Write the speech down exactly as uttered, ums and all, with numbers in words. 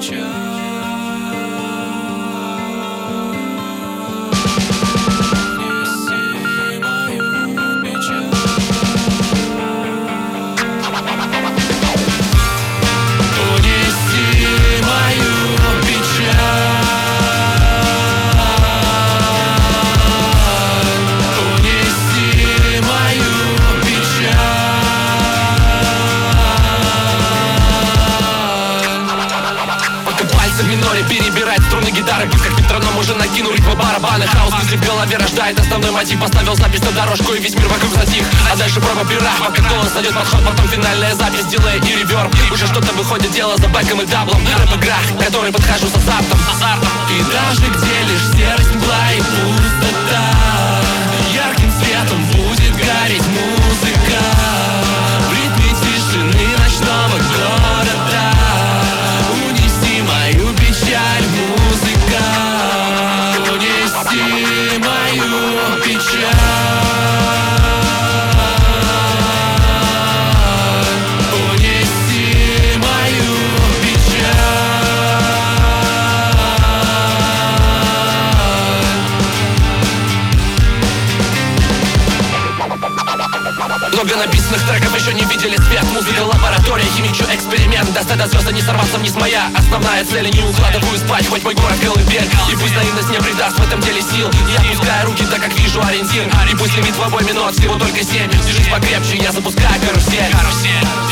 Перебирает струны гитары, пусть как метроном уже накину ритмы барабаны. Хаос мысли в голове рождает основной мотив. Поставил запись на дорожку и весь мир вокруг затих. А дальше проба пера, пока голос найдет подход. Потом финальная запись, дилей и реверб. Уже что-то выходит, дело за бэком и даблом. Рэп-игра, в которой подхожу с азартом. И даже где лишь серость, мгла и пустота, ярким светом будет гореть музыка. В ритме тишины ночного города унеси мою печаль, музыка. Унеси мою печаль. Унеси мою печаль. Много написанных треков еще не видели свет. Музыка, лаборатория, химичу эксперимент. Достать до звезд, а не сорваться вниз моя основная цель. Не укладываю спать, хоть мой город колыбель. И пусть наивность не придаст в этом деле сил. Я опускаю руки, так как вижу ориентир. И пусть лимит в обойме нот всего только семь. Держись покрепче, я запускаю карусель.